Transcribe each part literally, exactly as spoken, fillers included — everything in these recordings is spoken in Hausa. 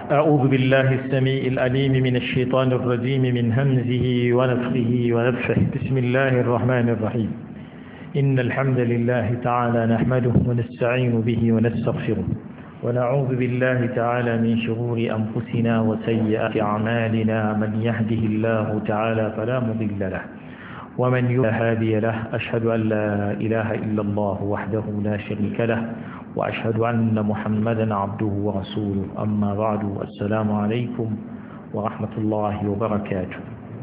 أعوذ بالله السميع العليم من الشيطان الرجيم من همزه ونفخه ونفخه بسم الله الرحمن الرحيم إن الحمد لله تعالى نحمده ونستعين به ونستغفره ونعوذ بالله تعالى من شرور أنفسنا وسيئات أعمالنا من يهده الله تعالى فلا مضل له ومن يضلل هادي له أشهد أن لا إله إلا الله وحده لا شريك له وأشهد أن محمدا عبده ورسوله أما بعد السلام عليكم ورحمة الله وبركاته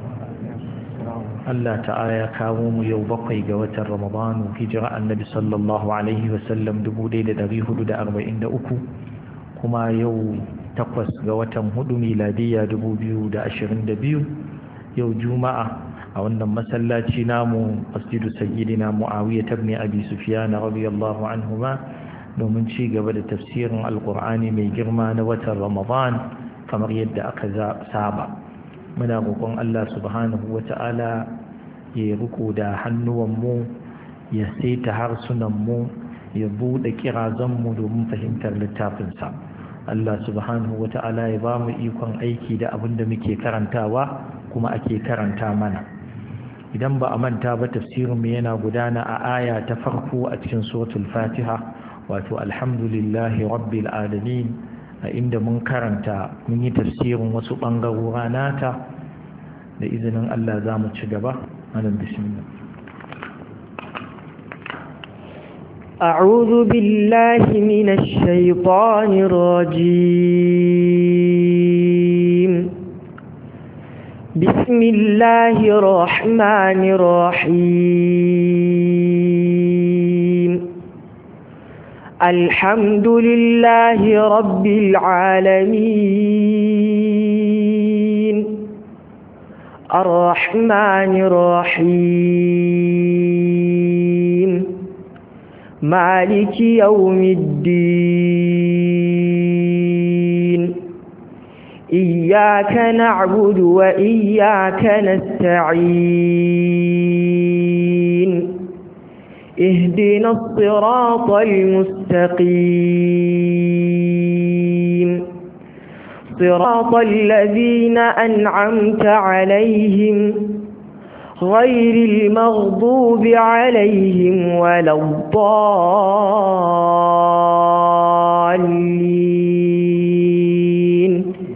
الله تعالى كاوم يوبقي جوة رمضان وهجرة النبي صلى الله عليه وسلم دبودي لدريه لدى أربعين أكو كما يو تقوس جوة هدو ميلادية دبوديو دا أشرين دبيو يو جمعة أولا مسلاتي نامو مسجد سيدنا معاوية بن أبي سفيان رضي الله عنهما domin ci gaba da tafsirin alkur'ani mai girma na watan ramadan kamar yadda aka saba muna roƙon Allah subhanahu wata'ala ya riko da hannuwanmu ya saita harsunanmu ya buɗe kirazanmu domin fahimtar littafinsa Allah subhanahu wata'ala ya ba mu ikon aiki da abin da muke karantawa kuma ake karanta mana idan ba a manta ba tafsirinmu yana gudana a aya ta farko a cikin suratul fatiha wato alhamdulillahi rabbil alamin a inda mun karanta mun yi tafsirin wasu bangarora nata da izinin Allah za mu ci gaba malam bismillah a'udhu billahi minash shaitanir rajim bismillahir rahmanir rahim الحمد لله رب العالمين الرحمن الرحيم مالك يوم الدين إياك نعبد وإياك نستعين اهدنا الصراط المستقيم صراط الذين أنعمت عليهم غير المغضوب عليهم ولا الضالين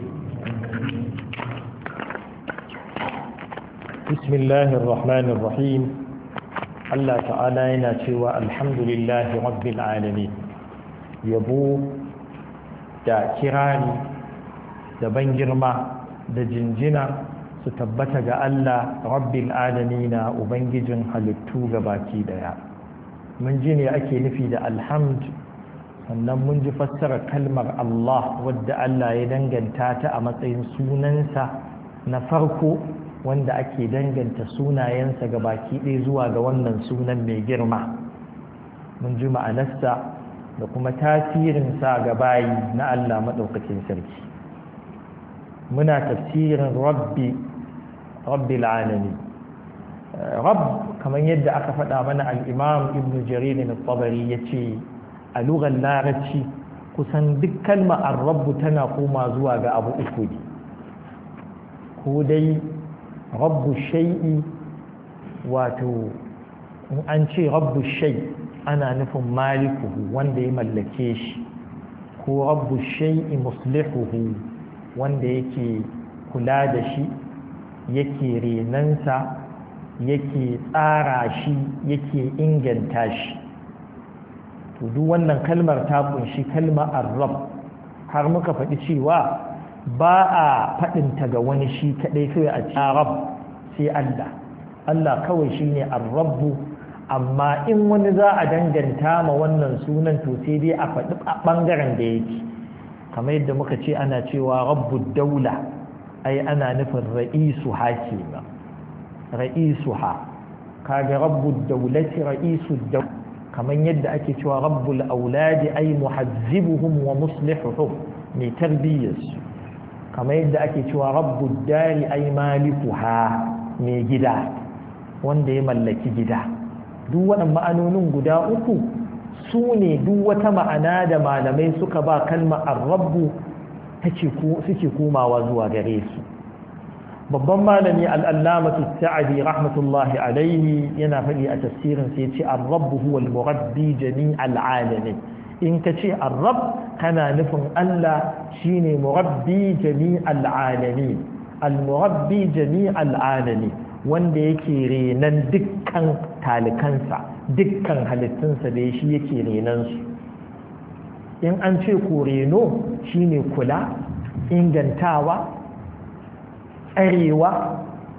بسم الله الرحمن الرحيم Allah ta'ala yana cewa alhamdulillahi rabbil alamin yabo da kirani da ban girma da jinjina su tabbata ga Allah rabbil alamin ubangijin halittu gabaki daya mun ji ne ake nufi da alhamd sannan mun ji fassarar kalmar Allah wadda Allah ya danganta ta a matsayin sunansa na farko wanda ake danganta sunayensa ga baki ɗaya zuwa ga wannan sunan mai girma mun ji ma'anarsa da kuma tasirinsa ga bayi na Allah maɗaukacin sarki muna tafsirin rabbi rabbil alamin rabb kamar yadda aka faɗa mana al-imam ibn jarir al-tabari yace a lugar larabci kusan duk kalma ar-rabb tana koma zuwa ga abu uku ne ko dai rabbu shay'i wato in an ce rabbu shay ana nufin malikuhu wanda ya mallake shi ko rabbu shay'i muslihuhu wanda yake kula da shi yake renansa yake tsara shi yake inganta shi to duk wannan kalmar ta kunshi kalmar ar-rabb har muka faɗi cewa ba a faɗinta ga wani shi kaɗai kawai a arab sai Allah Allah kawai shi ne arrabu amma in wani za a danganta ma wannan sunan to sai dai a faɗi ɓangaren da yake kamar yadda muka ce ana cewa rabbu daula ai ana nufin ra'isu ha ke ba ra'isu ha kaga rabbu daulati ra'isu daula kamar yadda ake cewa rabbul auladi ai muhazzibuhum wa muslihuhum mai tarbiyyarsu kamar yadda ake cewa rabbud dari ay malikuha mai gida wanda ya mallaki gida duk waɗannan ma'anonin guda uku su ne duk wata ma'ana da malamai suka ba kalma ar-rabbu suke komawa zuwa gare su. babban malami al'allamatu sa'adi rahmatullahi alaihi yana faɗi a tafsirin sai ce ar-rabbu huwa al-murabbi jami'al alamin. in ka ce ar-rabb kana nufin Allah shine murabbi jami'al alamin, al-murabbi jami'al alamin, wanda yake renan dukkan talikansa, dukkan halittunsa da shi yake renan su. in an ce ko reno shine kula, ingantawa, tsarewa,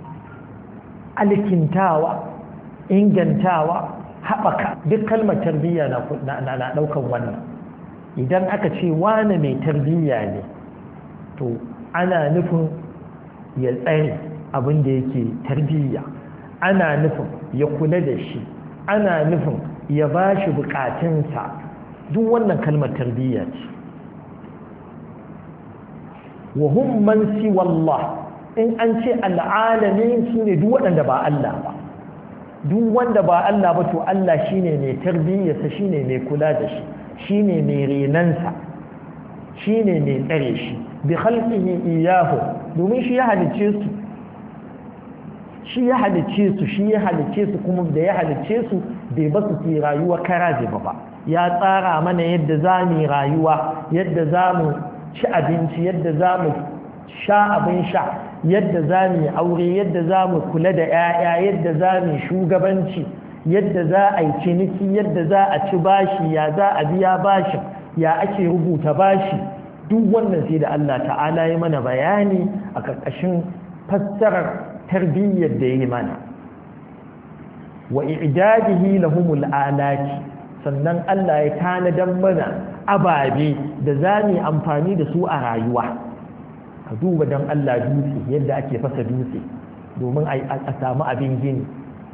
alkintawa, ingantawa, haɓaka. Duk kalmar tarbiyya na ɗaukan wannan. idan aka ce wane mai tarbiyya ne to ana nufin ya tsare abin da yake tarbiyya, ana nufin ya kula da shi, ana nufin ya ba shi bukatunsa. duk wannan kalmar tarbiyya ce. wa hum man siwa Allah, in an ce al'alamin su ne duk waɗanda ba Allah ba, duk wanda ba Allah ba to Allah shine mai tarbiyyarsa, shine mai kula da shi, shine mai renansa, shine mai tsare shi bi khalqihi iyyahu, domin shi ya halicce su shi ya halicce su shi ya halicce su kuma da ya halicce su bai ba su ci rayuwa karaje ba ya tsara mana yadda za mu rayuwa, yadda za mu ci abinci, yadda za mu sha abin sha, yadda za mu aure, yadda za mu kula da 'ya'ya, yadda za mu shugabanci, yadda za a yi ciniki, yadda za a ci bashi, ya za a biya bashin, ya ake rubuta bashi. duk wannan sai da Allah ta'ala ya mana bayani a ƙarƙashin fassarar tarbiyyar da ya yi mana. wa i'dadihi lahumul alati, sannan Allah ya tanadan mana ababe da za mu amfani da su a rayuwa. ka duba don Allah dutse, yadda ake fasa dutse domin a samu abin gini,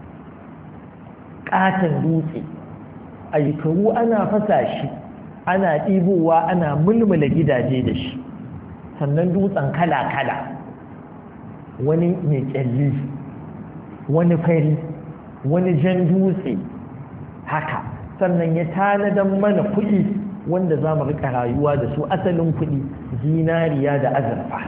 ƙaton dutse a yikaru ana fasa shi, ana ɗibowa ana mulmula gidaje da shi. sannan dutsen kala-kala, wani mai ƙyalli, wani fari, wani jan dutse haka. sannan ya tanadan mana kuɗi wanda za mu rika rayuwa da su, asalin kuɗi zinariya da azurfa.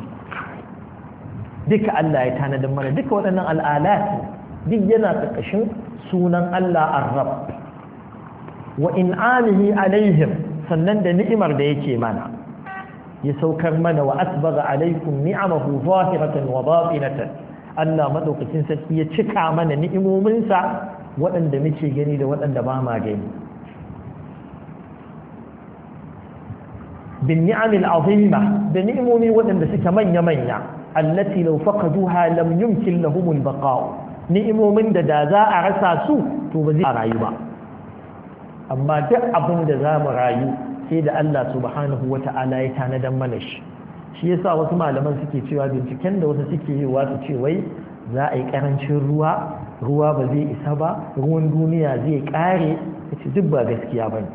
duka Allah ya tanadan mana duka waɗannan al'alati, duk yana ƙarƙashin sunan Allah ar-rabb. wa in'amihi alaihim, sannan da ni'imar da yake mana, ya saukar mana wa asbagha alaikum ni'amahu zahiratan wa batinatan. Allah madaukakin sarki ya cika mana ni'imominsa waɗanda muke gani da waɗanda ba ma gani. bin ni'amil azima, da ni'imomi waɗanda suke manya-manya, allati law faqaduha lam yumkin lahum al-baqa', ni'imomin da da za a rasa su to ba zai rayu ba. amma duk abin da za mu rayu sai da Allah subhanahu wata'ala ya tanadan mana shi. shi yasa wasu malaman suke cewa binciken da wasu suke yi wasu ce wai za a yi karancin ruwa ruwa ba zai isa ba, ruwan duniya zai kare. yace duk ba gaskiya bane.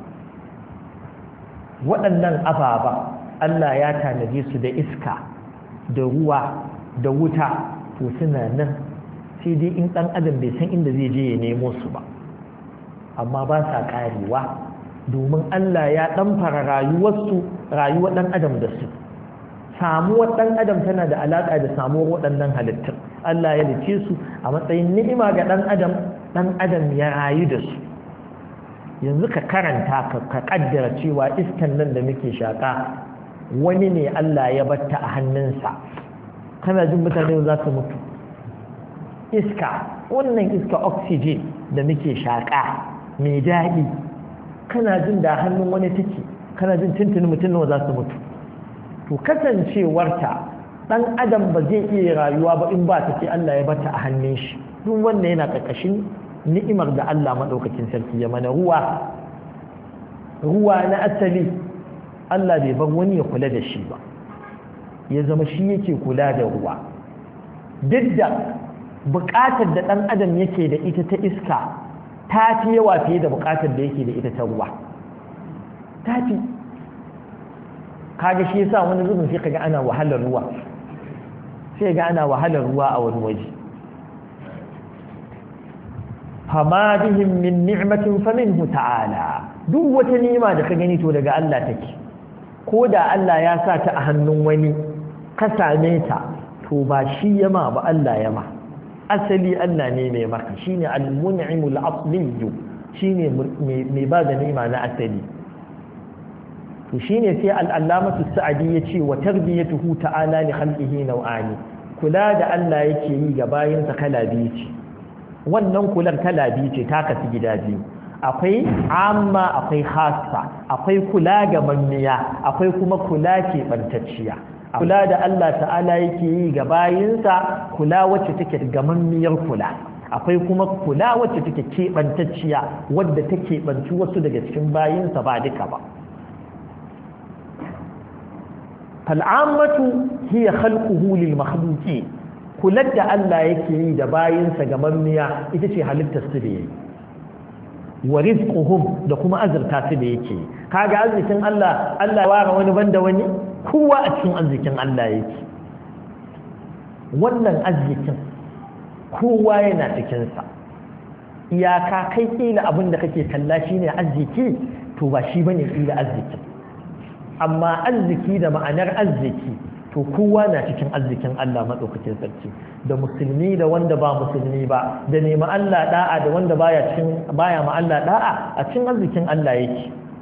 waɗannan ababa Allah ya tanaje su da iska da ruwa da wuta, to suna nan sai dai in ɗan adam bai san inda zai je ya nemo su ba, amma ba sa karewa domin Allah ya ɗamfara rayuwarsu, rayuwar ɗan adam da su. samuwar ɗan adam tana da alaƙa da samuwar waɗannan halittun. Allah ya lice su a matsayin ni'ima ga ɗan adam, ɗan adam ya rayu da su. yanzu ka karanta ka kaddara cewa iskan nan da muke shaƙa wani ne Allah ya batta a hannunsa, kana jin mutane za su mutu. iska, wannan iska oxygen da muke shaƙa mai daɗi, kana jin da hannun wani take, kana jin tuntuni mutum nawa za su mutu. to kasancewarta ɗan adam ba zai iya rayuwa ba in ba ta ce Allah ya bata a hannun shi. duk wanda yana ƙarƙashin ni'imar da Allah maɗaukakin sarki ya mana. ruwa ruwa na asali Allah bai bar wani ya kula da shi ba, ya zama shi yake kula da ruwa. duk da buƙatar da ɗan adam yake da ita ta iska ta fi yawa fiye da buƙatar da yake da ita ta ruwa, ta fi. kaga shi yasa wani zubin sai kaga ana wahalar ruwa, sai ga ana wahalar ruwa a wani waje. fama bihim min ni'matin faminhu ta'ala, duk wata ni'ima da ka gani to daga Allah take. ko da Allah ya sa ta a hannun wani ka same ta to ba shi yama ba Allah yama asali Allah ne mai maka shine al-mun'imul asli shine mai ba da ni'ima na asali to shine sai al-allamatu sa'di yace wa tarbiyatuhu ta'ala li khalqihi naw'ani kula da Allah yake yi ga bayinsa kala biyu ce wannan kular kala biyu ce ta kasu gida biyu akwai amma akwai khassa akwai kula ga manniya akwai kuma kula ke bantacciya kula da Allah ta'ala yake yi ga bayinsa kula wacce take gamammiyar kula akwai kuma kula wacce take keɓantacciya wadda take banci wasu daga cikin bayinsa ba duka ba fal'ammatu hiya khalquhu lil makhluqi kula da Allah yake yi da bayinsa gamammiya ita ce halittar su da yayi wa rizquhum da kuma azurta su da yake kaga arzikin Allah Allah ya ware wani banda wani kowa a cikin arzikin Allah yake wannan arzikin kowa yana cikin sa iyaka kai kila abinda kake kalla shine arziki to ba shi bane kila arziki amma arziki da ma'anar arziki to kowa na cikin arzikin Allah madaukakin sarki da musulmi da wanda ba musulmi ba da nema Allah da'a da wanda baya cikin baya ma Allah da'a a cikin arzikin Allah yake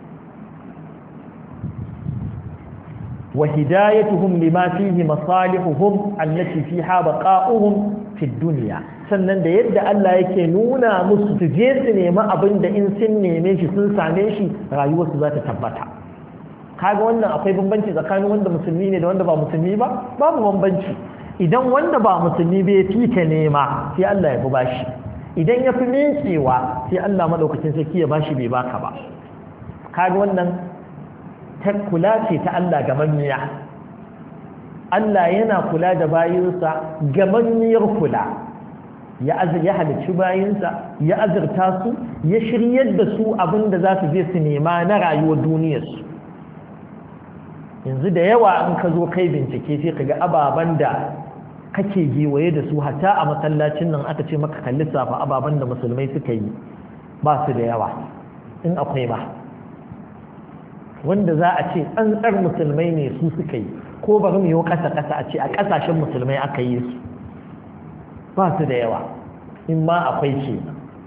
wa hidayatuhum lima fihi masalihuhum allati fiha baqa'uhum fi dunya sannan da yadda Allah yake nuna musu su je su nemi abin da in sun neme shi sun same shi rayuwarsu za ta tabbata kaga wannan akwai bambanci tsakanin wanda musulmi ne da wanda ba musulmi ba babu bambanci idan wanda ba musulmi bai fita nema sai Allah ya fi bashi idan ya fi minkewa sai Allah madaukakin sarki ya bashi bai baka ba kaga wannan ta kula ce ta Allah gamanniya Allah yana kula da bayinsa gamanniyar kula ya azur ya halicci bayinsa ya azurta su ya shiryar da su abinda za su je su nema na rayuwar duniyarsu yanzu da yawa in ka zo kai bincike sai ka ga ababen da kake giwaye da su hatta a masallacin nan aka ce maka kalli safa ababen da musulmai suka yi ba su da yawa in akwai ba wanda za a ce tsantsar musulmai ne su suka yi ko bari mu yi ƙasa-ƙasa a ce a ƙasashen musulmai aka yi su ba su da yawa in ma akwai ce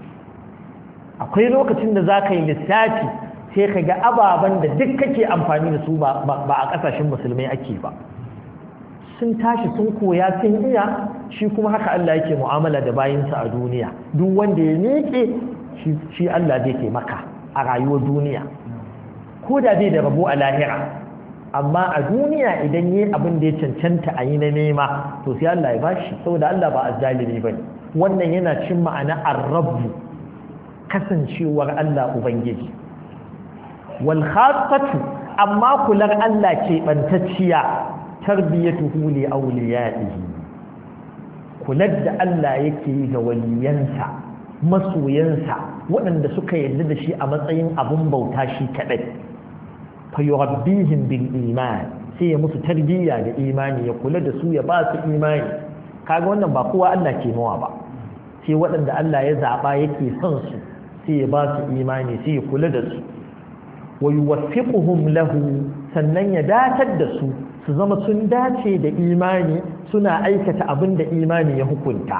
akwai lokacin da za ka yi lissafi sai ka ga ababen da duk kake amfani da su ba a ƙasashen musulmai ake ba sun tashi sun koya sun iya shi kuma haka Allah yake mu'amala da bayinsa a duniya duk wanda ya miƙe shi Allah zai taimaka a rayuwar duniya ko da bai da rabo a lahira amma a duniya idan yi abin da ya cancanta a yi na nema to sai Allah ya bashi saboda Allah ba azzalimi bane wannan yana cin ma'ana ar-rabb kasancewar Allah ubangiji wal khassatu amma kular Allah ce bantacciya tarbiyatuhu li awliyaihi kular da Allah yake yi ga waliyansa masoyansa waɗanda suka yarda da shi a matsayin abun bauta shi kadai fa yurabbihim bil iman sai ya musu tarbiyya da imani ya kula da su ya ba su imani kaga wannan ba kowa Allah ke mawa ba sai waɗanda Allah ya zaba yake son su sai ya ba su imani sai ya kula da su wa yuwaffiquhum lahu sannan ya datar da su su zama sun dace da imani suna aikata abin da imani ya hukunta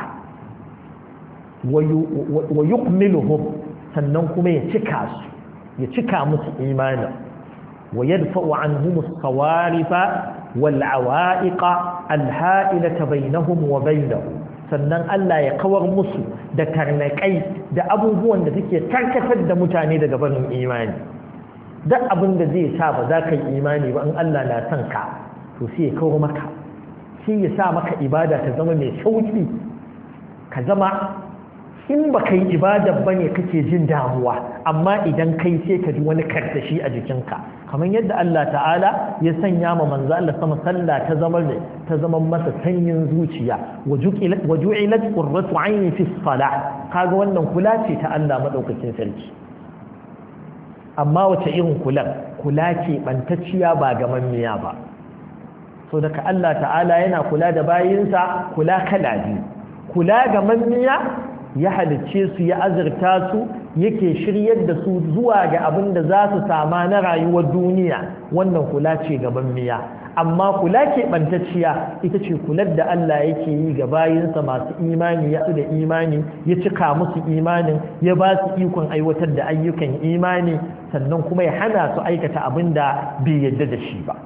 wa yukmiluhum sannan kuma ya cika su ya cika musu imani wa yadfa'u anhum as-sawarifa wal 'awa'iqa al-ha'ilata bainahum wa bainahu sannan Allah ya kawar musu da karnakai da abubuwan da suke karkatar da mutane daga barin imani duk abin da zai sa ba za ka yi imani ba in Allah na son ka to sai ya kawo maka sai ya sa maka ibada ta zama mai sauki ka zama in ba ka yi ibada ba ne kake jin damuwa amma idan kai sai ka ji wani karsashi a jikinka kamar yadda Allah ta'ala ya sanya ma manzo Allah sama sallah ta zama ne ta zama masa sanyin zuciya waju'ilat qurratu 'aini fi salah kaga wannan kula ce ta Allah madaukakin sarki amma wace irin kula kula ce bantacciya ba gamammiya ba so daga Allah ta'ala yana kula da bayinsa kula kala biyu kula gamammiya ya halicce su ya azurta su yake shiryar da su zuwa ga abin da za su sama na rayuwar duniya, wannan kula ce gaban miya. Amma kula keɓantacciya ita ce kular da Allah yake yi ga bayinsa masu imani, ya su da imani, ya cika musu imanin, ya ba su ikon aiwatar da ayyukan imani, sannan kuma ya hana su aikata abin da bai yadda da shi ba.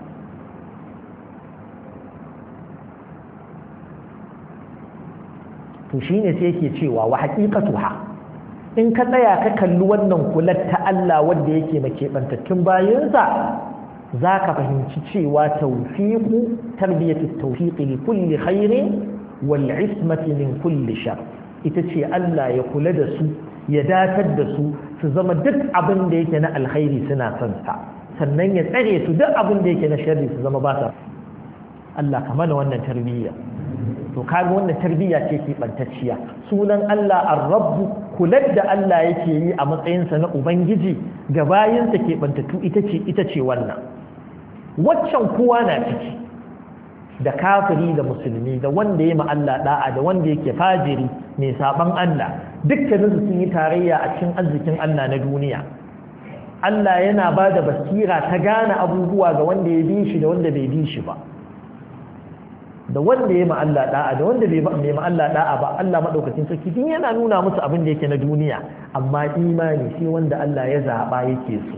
to shine sai yake cewa wa haqiqatuha, in ka tsaya ka kalli wannan kular ta Allah wanda yake makebantattun bayinsa, zaka fahimci cewa tawfiqu tarbiyatu tawfiq li kulli khairin wal ismati min kulli shar, ita ce Allah ya kula da su, ya datar da su su zama duk abin da yake na alkhairi suna son sa, sannan ya tsare su duk abin da yake na sharri su zama ba sa. Allah ka mana wannan tarbiyya. To kaga wannan tarbiyya ce ke bantacciya. Sunan Allah ar-rabb, kular da Allah yake yi a matsayinsa na ubangiji ga bayinsa ke bantattu ita ce ita ce wannan. Waccan kowa na ciki, da kafiri da musulmi, da wanda ya ma Allah da'a, da wanda yake fajiri mai saban Allah, dukkaninsu sun yi tarayya a cikin arzikin Allah na duniya. Allah yana ba da basira ta gane abubuwa ga wanda ya bi shi da wanda bai bi shi ba, da wanda ya ma Allah da'a da wanda bai ma Allah da'a ba. Allah madaukakin sarki din yana nuna musu abin da yake na duniya, amma imani sai wanda Allah ya zaba yake so.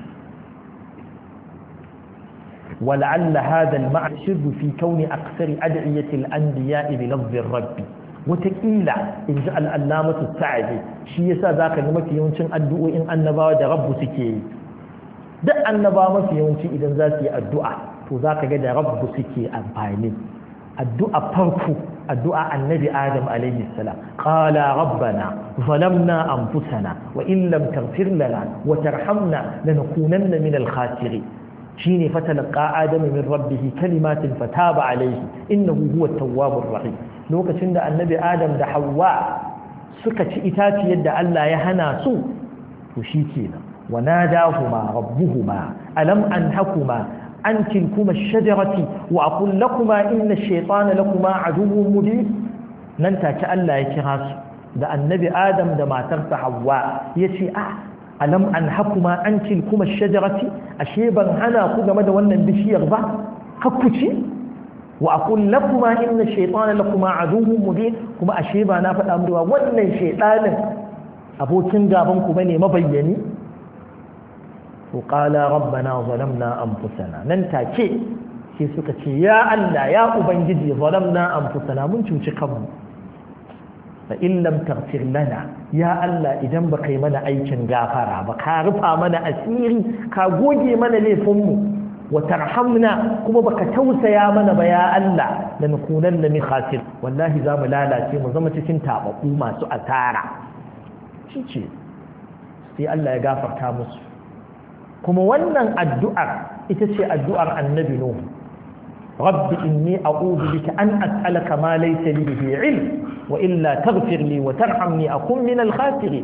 ولعل هذا المعنى سر في كون أكثر أدعية الأنبياء بلفظ الرب. وتكيلا إن جاء الألامة السعدي شيء ذاك نمك يونشن الدعاء إن النبا ده رب سكي ده النبا ما في يونشن إذا ذاتي الدعاء فذاك جد رب سكي أبايني. الدعاء فرقه الدعاء النبي آدم عليه السلام قال ربنا ظلمنا أنفسنا وإن لم تغفر لنا وترحمنا لنكونن من الخاسرين. شيني فتلقى آدم من ربه كلمات فتاب عليه إنه هو التواب الرحيم. lokacin da annabi Adam da Hawwa suka ci itaci yadda Allah ya hana su, to shikenan wa nadahuma rabbuhuma alam anhakuma an tilkuma ash-shajarati wa aqul lakuma inna ash-shaytana lakuma aduwwun mubin. nan take Allah ya kira su da annabi Adam da matarsa Hawwa yace ah alam anhakuma an tilkuma ash-shajarati, ashe ban hana ku game da wannan bishiyar ba, hakkuci wa aqul lakuma inna ash-shaytana lakuma aduwwun mubin, kuma ashe ba na faɗa muku wannan shaytanin abokin gaban ku bane mabayyani. to qala rabbana zalamna anfusana, nan take sai suka ce ya Allah ya ubangiji zalamna anfusana, mun cuci kanmu. fa in lam taghfir lana, ya Allah idan baka yi mana aikin gafara ba, ka rufa mana asiri, ka goge mana laifinmu, wa tarhamna kuma baka tausaya mana ba ya Allah, da nukunan da mi khasir, wallahi za mu lalace mu zama cikin tababbu masu asara. shi ce sai Allah ya gafarta musu. kuma wannan addu'ar ita ce addu'ar annabi Nuh, rabbi inni a'udhu bika an as'alaka ma laysa li bihi ilm wa illa taghfir li wa tarhamni akun min al-khasirin.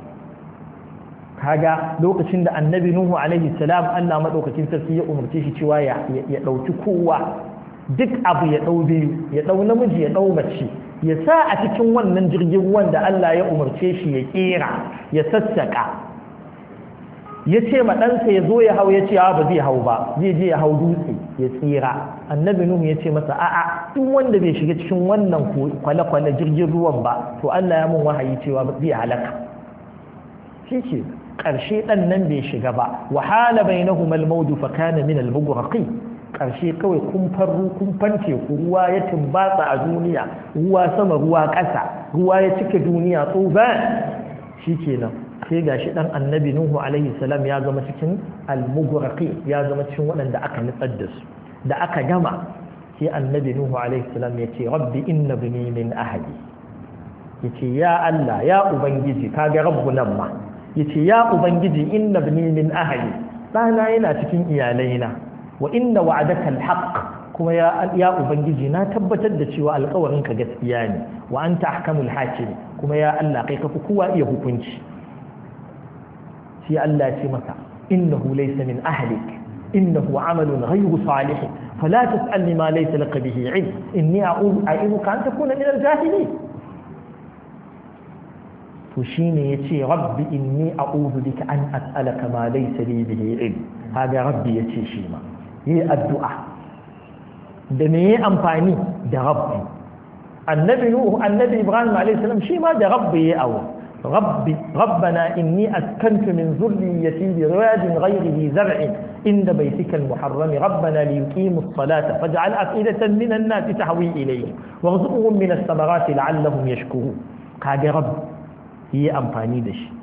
kaga lokacin da annabi Nuhu alaihi salam Allah madaukakin sarki ya umarce shi cewa ya ya dauki kowa, duk abu ya dau biyu, ya dau namiji ya dau mace, ya sa a cikin wannan jirgin ruwan da Allah ya umarce shi ya kera, ya sassaka. ya ce ma ɗansa ya zo ya hau, ya ce ba zai hau ba, zai je ya hau dutse ya tsira. annabi Nuhu ya ce masa a'a, duk wanda bai shiga cikin wannan kwale-kwale jirgin ruwan ba to Allah ya mun wahayi cewa zai halaka. shi ce ƙarshe ɗan nan bai shiga ba, wahala bainahuma al-mawju fa kana min al-mughraqin. ƙarshe kawai kumfan kumfan teku, ruwa ya tumbatsa a duniya, ruwa sama ruwa ƙasa, ruwa ya cike duniya tsufa. shikenan sai gashi dan annabi Nuhu alaihi salam ya zama cikin al-mughraqi, ya zama cikin waɗanda aka nutsar da su. da aka gama sai annabi Nuhu alaihi salam ya ce rabbi inna bani min ahli, yace ya Allah ya ubangiji, kaga rabbu nan ma yace ya ubangiji inna bani min ahli, dana yana cikin iyalaina, wa inna wa'adaka al-haqq, kuma ya ya ubangiji na tabbatar da cewa alƙawarin ka gaskiya ne, wa anta ahkamul hakim, kuma ya Allah kai kafi kowa iya hukunci. sai Allah ya ce masa innahu laysa min ahlik, innahu amalun ghayru salih, fala tas'alni ma laysa laka bihi ilm, inni a'udhu a'iduka an takuna min al-jahilin. to to shine yace rabbi inni a'udhu bika an as'alaka ma laysa li bihi ilm kaga rabbi yace shi ma yi addu'a da me yi amfani da rabbi annabi nuhu annabi ibrahim alayhi salam shi ma da rabbi ya awo rabbi rabbana inni askantu min dhurriyyati bi wadin ghayri dhi zar'in inda baytika al-muharram rabbana liyuqimu as-salata faj'al af'idatan min an-nas tahwi ilayhim warzuqhum min ath-thamarati la'allahum yashkurun kaga rabbi yi amfani da shi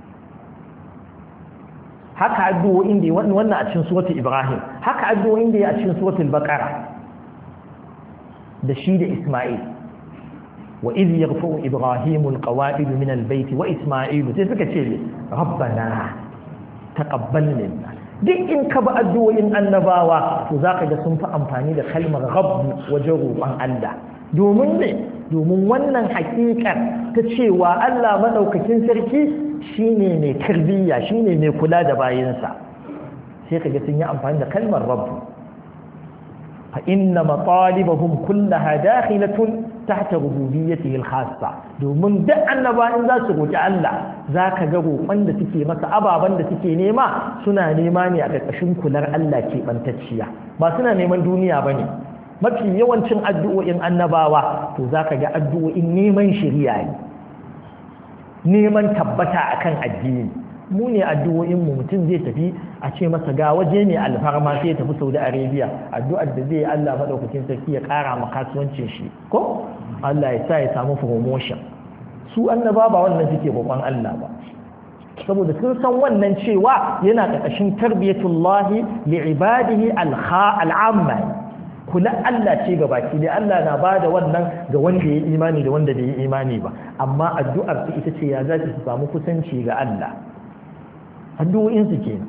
haka addu'o'in da wannan a cikin suratul ibrahim haka addu'o'in da ya a cikin suratul baqara da shi da isma'il wa idh yaghfu ibrahimu alqawa'id min albayt wa isma'il sai suka ce rabbana taqabbal minna duk in ka ba addu'o'in annabawa to zaka ga sun fi amfani da kalmar rabb wajen roƙon Allah domin ne domin wannan hakikar ta cewa Allah madaukakin sarki shine mai tarbiyya shine mai kula da bayinsa sai kaga sun yi amfani da kalmar rabb fa inna matalibahum kullaha dakhilatun tahta rububiyyatihi al-khassa domin duk annaba in za su roki Allah zaka ga roƙon da suke masa ababan da suke nema suna nema ne a ƙarƙashin kular Allah ke bantacciya ba suna neman duniya bane mafi yawancin addu'o'in annabawa to zaka ga addu'o'in neman shari'a ne neman tabbata akan addini mu ne addu'o'in mu mutum zai tafi a ce masa ga waje ne alfarma sai ya tafi Saudi Arabia addu'ar da zai Allah madaukakin sarki ya kara ma kasuwancin shi ko Allah ya sa ya samu promotion su annaba ba wannan suke roƙon Allah ba saboda sun san wannan cewa yana ƙarƙashin tarbiyatullahi li'ibadihi al-amma kula Allah ce ga baki dai Allah na bada wannan ga wanda ya imani da wanda bai yi imani ba amma addu'ar su ita ce ya za su samu kusanci ga Allah addu'o'in su kenan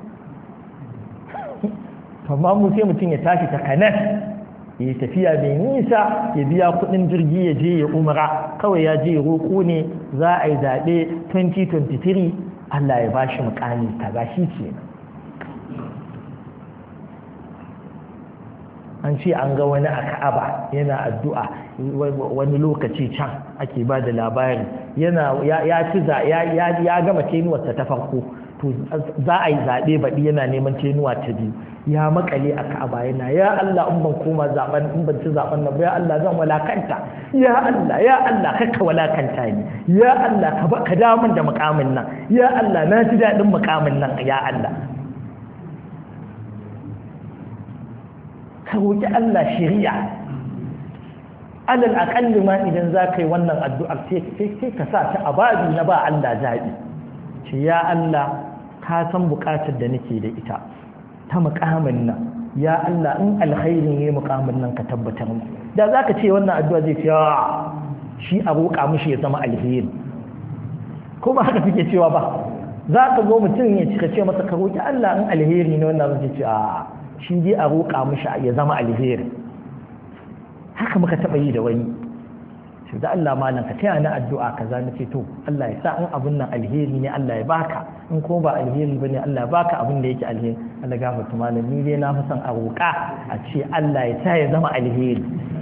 amma mu sai mutum ya tashi ta kanas ya tafiya mai nisa ya biya kudin jirgi ya je ya umra kawai ya je roƙo ne za a yi zaɓe twenty twenty-three Allah ya bashi mukami ta gashi kenan an ce an ga wani a Ka'aba yana addu'a wani lokaci can ake ba da labari yana ya ci ya gama tenuwarsa ta farko to za a yi zaɓe baɗi yana neman tenuwa ta biyu ya makale a Ka'aba yana ya Allah in ban koma zaben in ban ci zaben nan ya Allah zan walakanta ya Allah ya Allah kakka walakanta ni ya Allah ka ka dawo min da mukamin nan ya Allah na ji daɗin mukamin nan ya Allah ka roƙi Allah shari'a alal aqalli ma idan za ka yi wannan addu'ar sai ka sa ta ababi na ba Allah zaɓi ce ya Allah ka san buƙatar da nake da ita ta muƙamin nan ya Allah in alkhairi ne muƙamin nan ka tabbatar mu da za ka ce wannan addu'a zai ce shi a roƙa mishi ya zama alheri kuma haka suke cewa ba za ka zo mutum ya cika ce masa ka roƙi Allah in alheri ne wannan zai ce a shi dai a roƙa mishi ya zama alheri haka muka taɓa yi da wani shi da Allah malam ka taya ni addu'a kaza nace to Allah ya sa in abun nan alheri ne Allah ya baka in ko ba alheri bane Allah ya baka abin da yake alheri Allah gafarta malam ni dai na fi son a roƙa a ce Allah ya sa ya zama alheri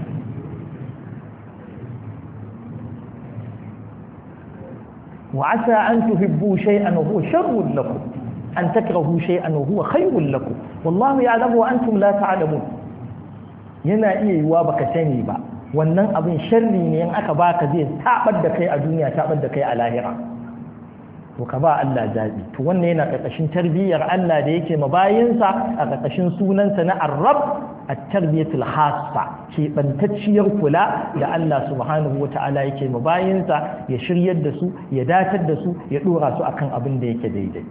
wa asa an tuhibbu shay'an wa huwa sharrun lakum an takrahu shay'an wa huwa khayrun lakum wallahu ya'lamu wa antum la ta'lamun yana iya yiwa baka sani ba wannan abin sharri ne in aka baka zai tabar da kai a duniya tabar da kai a lahira to ka ba Allah zabi to wannan yana karkashin tarbiyyar Allah da yake mabayinsa a karkashin sunansa na Ar-Rabb at-tarbiyatul khassa ke bantacciyar kula da Allah subhanahu wata'ala yake mabayinsa ya shiryar da su ya datar da su ya dora su akan abin da yake daidai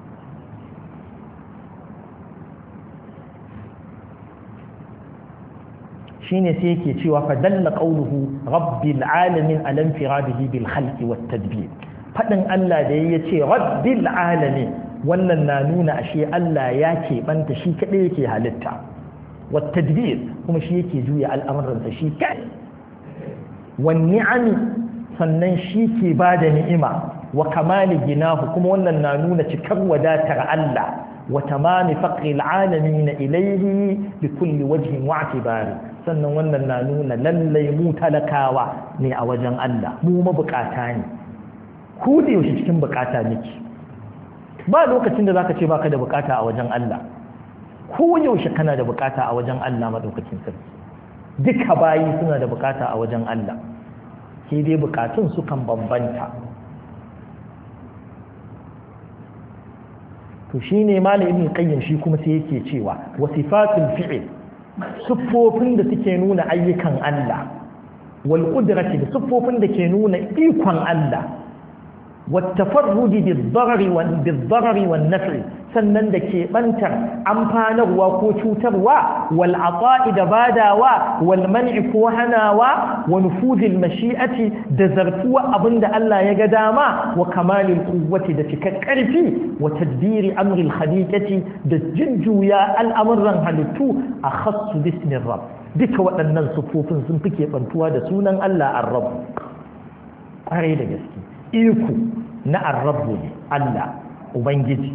shine sai yake cewa fa dalla qawluhu rabbil alamin alam firadihi bil khalqi wat tadbir fadin Allah da yace rabbil alamin wannan na nuna ashe Allah ya ke banta shi kadai yake halitta wat tadbir kuma shi yake juya al'amuran sa shi kai wan ni'ami sannan shi ke bada ni'ima wa kamali ginahu kuma wannan na nuna cikar wadatar Allah wa tamami faqri al'alamin ilayhi bi kulli wajhin wa i'tibari sannan wannan na nuna lallai mu talakawa ne a wajen Allah mu mabukata ne ku da yaushe cikin bukata miki ba lokacin da zaka ce baka da bukata a wajen Allah ko yaushe kana da bukata a wajen Allah madaukakin sarki duka bayi suna da bukata a wajen Allah sai dai bukatun su kan bambanta to shine malam ibn qayyim shi kuma sai yake cewa wasifatul fi'l siffofin da suke nuna ayyukan Allah wal qudrati da siffofin da ke nuna ikon Allah والتفرد بالضرر بالضرر والنفع sannan da ke bantar amfanarwa ko cutarwa wal ata'i da badawa wal man'i ko hanawa wa nufuzil mashi'ati da zartuwa abinda Allah ya ga dama wa kamalil quwwati da cikar karfi wa tadbiri amri al khaliqati da jinjuya al'amuran halittu akhassu bismi rabb duka waɗannan sufofin sun fike bantuwa da sunan Allah ar-rabb ƙwarai da gaske iko na arrabu ne Allah Ubangiji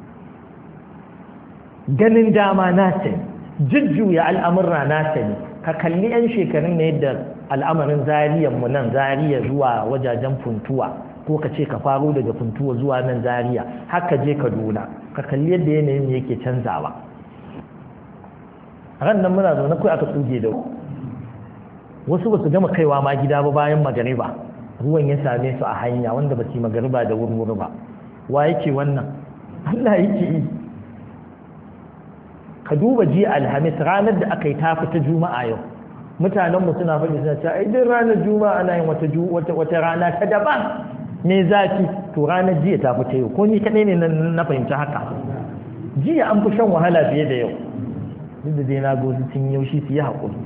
ganin dama nasa ne jujjuya al'amurra nasa ne ka kalli 'yan shekarun na yadda al'amarin zariyanmu nan zariya zuwa wajajen funtuwa ko ka ce ka faro daga funtuwa zuwa nan zariya haka je Kaduna ka kalli yadda yanayin yake canzawa ran nan muna zaune kai aka tsuge da wasu ba su gama kaiwa ma gida ba bayan magariba ruwan ya same su a hanya wanda ba su magariba da wurwuri ba wa yake wannan Allah yake yi ka duba ji alhamis ranar da aka yi tafi ta juma'a yau mutanenmu suna faɗi suna cewa idan ranar juma'a ana yin wata wata rana ta daban me zafi to ranar jiya ta fita yau ko ni kaɗai ne na fahimci haka jiya an fi shan wahala fiye da yau duk da dai na gozi sun yaushi su yi haƙuri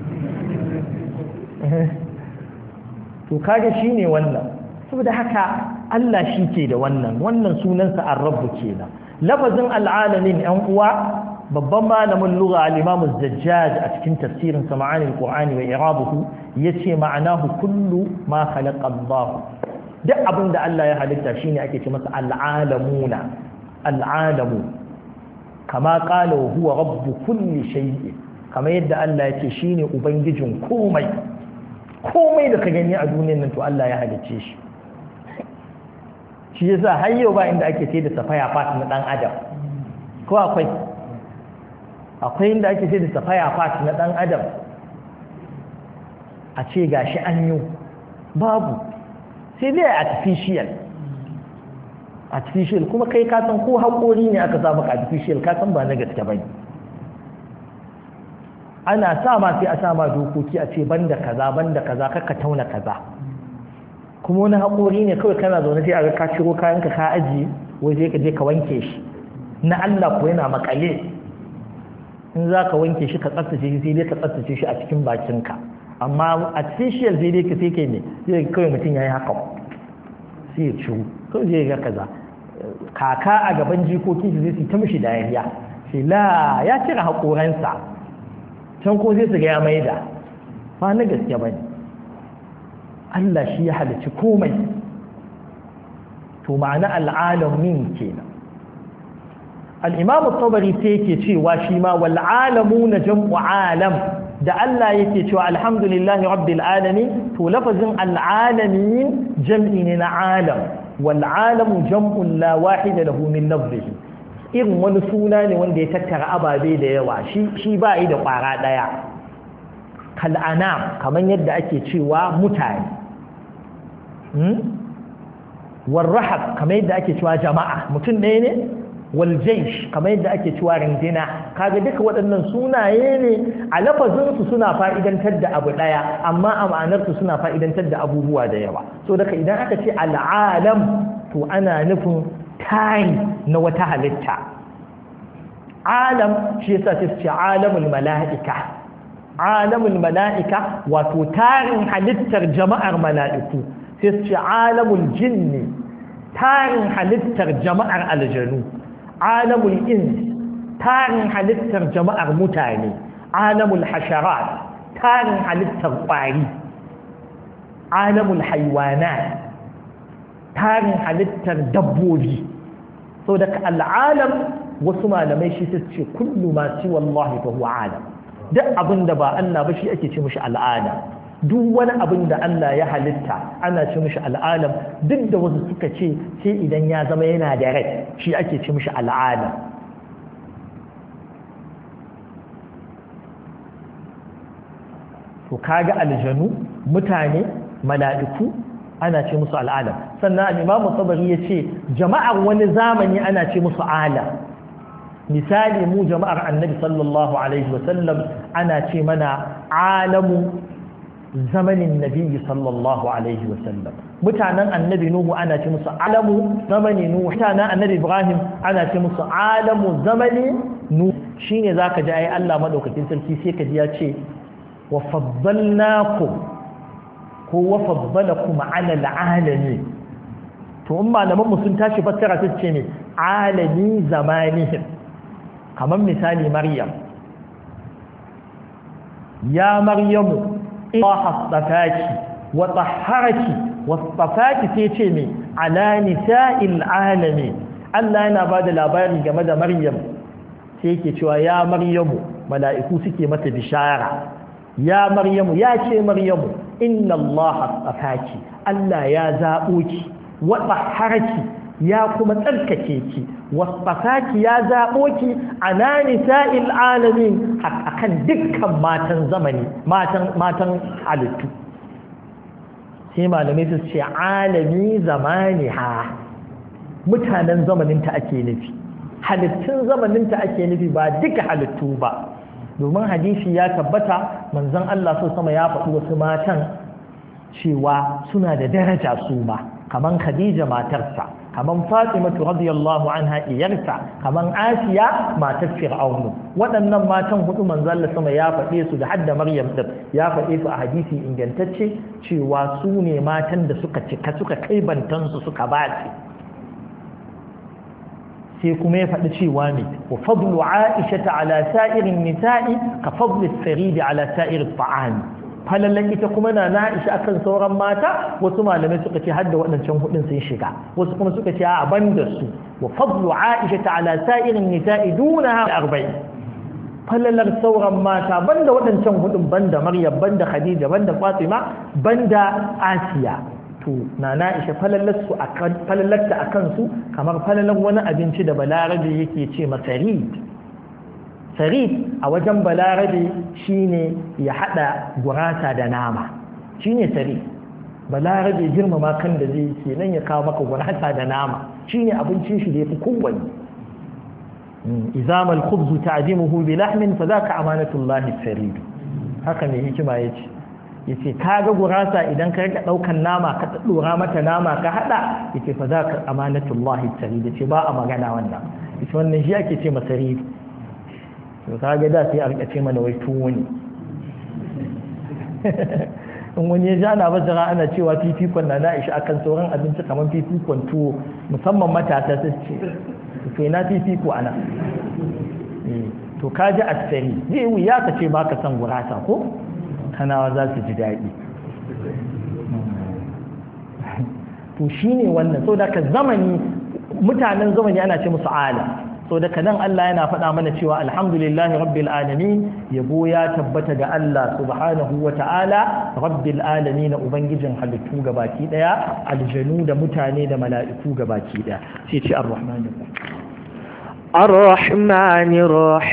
to kage shine wannan saboda haka Allah shi ke da wannan wannan sunansa ar-rabb kenan lafazin al-alamin an uwa babban malamin lugha al-imam az-zajjaj a cikin tafsirin sa ma'ani al-qur'ani wa i'rabuhu yace ma'anahu kullu ma khalaqa Allah duk abinda Allah ya halitta shine ake ce masa al-alamuna al-alamu kama qala huwa rabb kulli shay'in kama yadda Allah yace shine ubangijin komai komai da ka gani a duniyar nan to Allah ya halicce shi shi yasa har yau ba inda ake sai da safaya fat na dan adam ko akwai akwai inda ake sai da safaya fat na dan adam a ce gashi an yi babu sai dai artificial artificial kuma kai ka san ko haƙori ne aka sa maka artificial ka san ba na gaske bane ana sa ma sai a sa ma dokoki a ce banda kaza banda kaza kakka tauna kaza kuma wani haƙori ne kawai kana zaune sai a ga ka ciro kayanka ka aji wai sai ka je ka wanke shi na Allah ko yana makale in za ka wanke shi ka tsaftace shi sai dai ka tsaftace shi a cikin bakinka amma artificial sai dai ka sai kai ne sai kawai mutum yayi haka sai ya ciro kawai zai ga kaza kaka a gaban jikoki su zai ta mishi dariya sai la ya cire haƙoransa can ko sai su ga ya maida ba na gaske bane Allah shi ya halicci komai to ma'ana al'alamin kenan al-imam at-tabari sai yake cewa shi ma wal alamuna jam'u alam da Allah yake cewa alhamdulillahi rabbil alamin to lafazin al-alamin jam'i ne na alam wal alamu jam'un la wahida lahu min lafzihi irin wani suna ne wanda ya tattara ababe da yawa shi shi ba yi da kwara daya kal'anam kaman yadda ake cewa mutane hmm warrahab kamar yadda ake cewa jama'a mutum ɗaya ne wal jaysh kamar yadda ake cewa rindina kaga duka waɗannan sunaye ne a lafazin su suna fa'idantar da abu daya amma a ma'anar su suna fa'idantar da abubuwa da yawa so daga idan aka ce al'alam to ana nufin tari na wata halitta alam shi yasa sai ce alamul mala'ika alamul mala'ika wato tarin halittar jama'ar mala'iku sai ce alamul jinni tarin halittar jama'ar aljanu alamul ins tarin halittar jama'ar mutane alamul hasharat tarin halittar kwari alamul haiwanat tarin halittar dabbobi so daga al'alam wasu malamai shi su ce kullu ma ci wallahi fa huwa alam duk abinda ba Allah ba shi ake ce mishi al'ada duk wani abin da Allah ya halitta ana ce mishi al'alam, duk da wasu suka ce sai idan ya zama yana da rai shi ake ce mishi al'alam. to kaga aljanu, mutane, mala'iku ana ce musu al'alam. sannan al-Imam Tabari ya ce jama'ar wani zamani ana ce musu alam. misali mu jama'ar annabi sallallahu alaihi wasallam ana ce mana alamu zamanin nabi sallallahu alaihi wasallam. mutanen annabi nuhu ana ce musu alamu zamani nuhu. mutanen annabi ibrahim ana ce musu alamu zamani nuhu. shine zaka ji ai Allah madaukakin sarki sai ka ji ya ce wa faddalnakum ko wa faddalakum ala alalamin. to in malaman mu sun tashi fassara ta ce ne alami zamanihim. kamar misali maryam, ya maryamu Allah astafaki wa tahharaki wastafaki sai ce me ala nisa'il alamin. Allah yana bada labari game da maryam sai yake cewa ya maryamu, mala'iku suke mata bishara, ya maryamu, ya ce maryamu inna Allah astafaki, Allah ya zabo ki wa tahharaki, ya kuma tsarkake ki, wasfasaki ya zaɓo ki ala nisa'il alamin, akan dukkan matan zamani, matan matan halittu. sai malamai su ce alami zamaniha, mutanen zamaninta ake nufi, halittun zamaninta ake nufi, ba duka halittu ba. domin hadisi ya tabbata manzon Allah so sama ya faɗi wasu matan cewa suna da daraja su ma, kaman Khadija matarsa, kaman Fatimatu radiyallahu anha iyarta, kaman Asiya matar Fir'aunu. waɗannan matan hudu manzon Allah sama ya faɗe su da hadda Maryam din ya faɗe su a hadisi ingantacce cewa su ne matan da suka cika suka kai bantansu suka bace. sai kuma ya faɗi cewa ne wa fadlu Aisha ala sa'irin nisa'i ka fadli as-sarid ala sa'ir at-ta'am. falalan ita kuma na Aisha akan sauran mata, wasu malamai suka ce hadda waɗancan hudun sun shiga, wasu kuma suka ce a banda su. wa fadlu Aisha ala sa'irin nisa'i dunaha arba'in. falalar sauran mata banda waɗancan hudun, banda Maryam, banda Khadija, banda Fatima, banda Asiya. to na Aisha falalarsu akan falalarta akan su kamar falalar wani abinci da balarabe yake ce masarid. sarid a wajen balarabe shine ya hada gurasa da nama, shine sarid. balarabe girmama kan da zai ce nan ya kawo maka gurasa da nama, shine abincin shi da yafi kowanne. izamal khubzu ta'dimuhu bi lahmin fa zaka amanatullahi sarid. haka ne hikima yace yace kaga gurasa idan ka rika daukan nama ka dora mata nama ka hada yace fa zaka amanatullahi sarid. yace ba a magana wannan, yace wannan shi ake ce masarid. to kaga da sai a rika ce mana wai tuwo ne. in wani ya ji ana bazara ana cewa fifikon na Aisha akan sauran abinci kamar fifikon tuwo, musamman matasa su ce to ina fifiko ana. to kaji asari zai wuya ka ce baka san gurasa ko kanawa za su ji daɗi. to shine wannan, so da ka zamani, mutanen zamani ana ce musu alam. so daga nan Allah yana faɗa mana cewa alhamdulillahi rabbil alamin, yabo ya tabbata ga Allah subhanahu wa ta'ala rabbil alamin, ubangijin halittu gabaki daya, aljanu da mutane da mala'iku gabaki daya. sai ce ar-rahmanir ar-rahmanir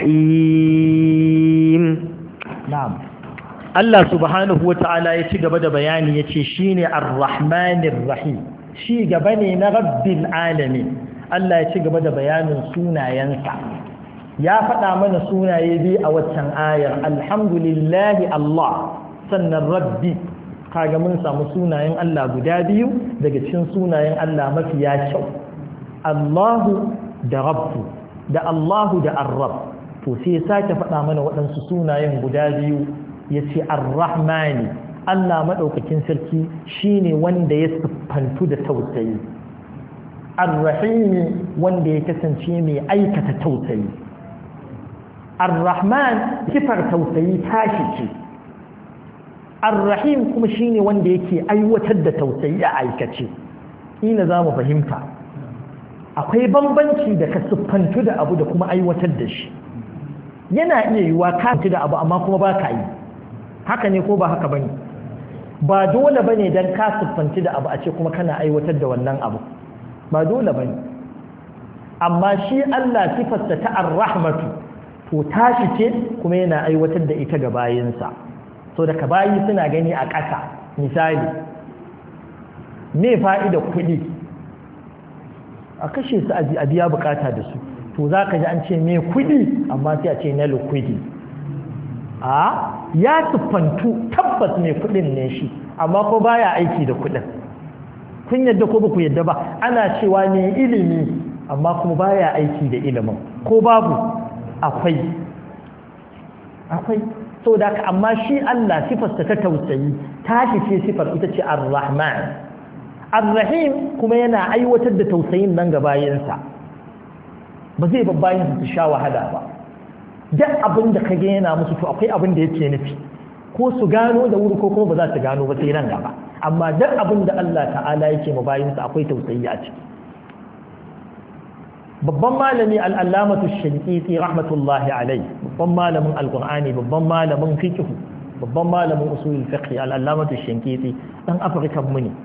rahim. na'am, Allah subhanahu wa ta'ala ya ci gaba da bayani yace shine ar-rahmanir rahim, shi gaba ne na rabbil alamin. Allah ya ci gaba da bayanin sunayensa, ya faɗa mana sunaye biyu a waccan ayar, alhamdulillahi Allah, sannan rabbi. kaga mun samu sunayen Allah guda biyu daga cikin sunayen Allah mafiya kyau, Allahu da Rabbu, da Allahu da Ar-Rabb. to sai ya sake faɗa mana waɗansu sunayen guda biyu, ya ce Ar-Rahmani, Allah maɗaukakin sarki shine wanda ya siffantu da tausayi, Ar-Rahimi wanda ya kasance mai aikata tausayi. Ar-Rahman sifar tausayi tashi ce, Ar-Rahim kuma shine wanda yake aiwatar da tausayi a aikace. ina za mu fahimta akwai bambanci da ka siffantu da abu da kuma aiwatar da shi. yana iya yiwuwa ka da abu amma kuma ba ka yi, haka ne ko ba haka bane? ba dole bane dan ka siffanci da abu a ce kuma kana aiwatar da wannan abu ba dole bane amma shi Allah sifarsa ta ar-rahmatu to tashi ce kuma yana aiwatar da ita ga bayinsa so da ka bayi suna gani a ƙasa misali me fa'ida kuɗi a kashe su a biya bukata da su to za ka ji an ce me kuɗi amma sai a ce na liquidi a ya siffantu tabbas mai kuɗin ne shi amma ko baya aiki da kuɗin kun yadda ko ba ku yadda ba ana cewa ne ilimi amma kuma baya aiki da ilimin ko babu akwai akwai so da ka amma shi Allah sifarsa ta tausayi tashi ce sifar ita ce ar-rahman ar-rahim kuma yana aiwatar da tausayin nan ga bayansa ba zai babbayin su sha wahala ba duk abin da kage yana musu to akwai abin da yake nufi ko su gano da wuri ko kuma ba za su gano ba sai nan gaba amma duk abin da Allah ta'ala yake ma bayinsa akwai tausayi a ciki babban malami al-allamatu ash-shanqiti rahmatullahi alayhi babban malamin al-qur'ani babban malamin fiqh babban malamin usulul fiqh al-allamatu ash-shanqiti dan afirka mu ne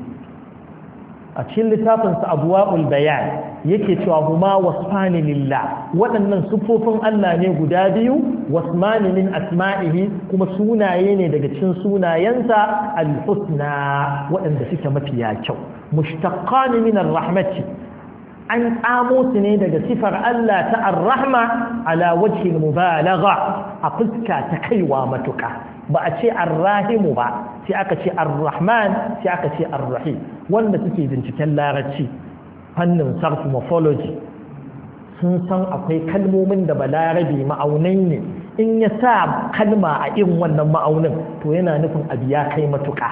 a cikin littafinsa abwaul bayan yake cewa huma wasfani lillah waɗannan sufofin Allah ne guda biyu wasmani min asma'ihi kuma sunaye ne daga cikin sunayensa al-husna waɗanda suke mafiya kyau mushtaqqan min ar-rahmati an tsamo su ne daga sifar Allah ta ar-rahma ala wajhi al-mubalagha a fuska ta kaiwa matuka ba a ce ar-rahimu ba sai aka ce ar-rahman sai aka ce ar-rahim wanda suke binciken larabci fannin sarf morphology sun san akwai kalmomin da balarabi ma'aunai ne in ya sa kalma a irin wannan ma'aunin to yana nufin abu ya kai matuƙa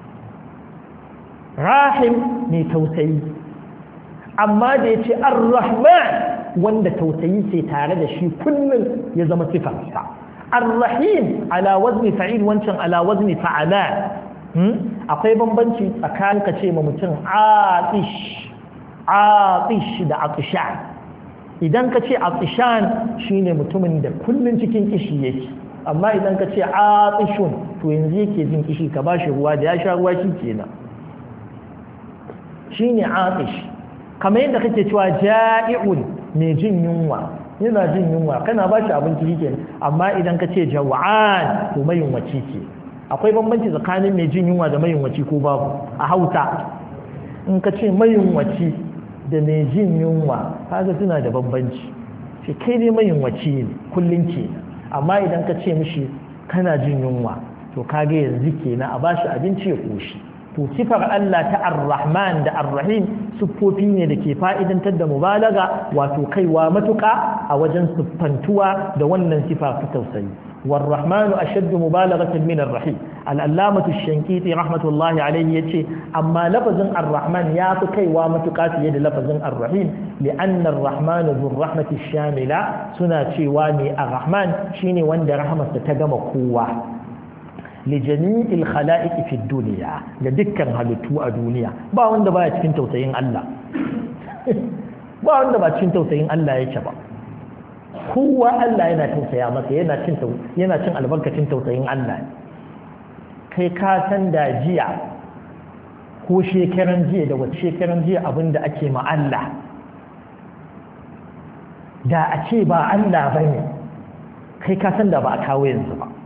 rahim ne tausayi amma da ya ce ar-rahman wanda tausayi sai tare da shi kullum ya zama sifarsa ar-rahim ala wazni fa'il wancan ala wazni fa'ala akwai bambanci tsakanin ka ce ma mutum atish atish da atishan idan ka ce atishan shine mutumin da kullun cikin kishi yake amma idan ka ce atishun to yanzu yake jin kishi ka bashi ruwa da ya sha ruwa shi kenan shine atish kamar yadda kake cewa ja'i'un mai jin yunwa yana jin yunwa kana bashi abinci shi kenan amma idan ka ce jaw'an to mai yunwaci ke akwai bambanci tsakanin mai jin yunwa da mai yunwaci ko babu a Hausa in ka ce mai yunwaci da mai jin yunwa kaga suna da bambanci sai kai ne mai yunwaci ne kullun ke amma idan ka ce mishi kana jin yunwa to kage yanzu kenan a bashi abinci ya koshi to sifar Allah ta ar-rahman da ar-rahim siffofi ne da ke fa'idantar da mubalaga wato kaiwa matuƙa a wajen siffantuwa da wannan sifa ta tausayi والرحمن أشد مبالغة من الرحيم الألامة الشنكيتي رحمة الله عليه يتشي أما لفظ الرحمن يعطي وامتقات يد لفظ الرحيم لأن الرحمن ذو الرحمة الشاملة سنة شيواني الرحمن شيني وند رحمة تتقم قوة لجميع الخلائق في الدنيا لذكر هلتوء الدنيا با وند با يتكين توسيين الله با وند با يتكين توسيين الله يتشبه kowa Allah yana tausaya masa yana cin yana cin albarkacin tausayin Allah kai ka san da jiya ko shekaran jiya da wace shekaran jiya abinda ake ma Allah da a ce ba Allah bane kai ka san da ba a kawo yanzu ba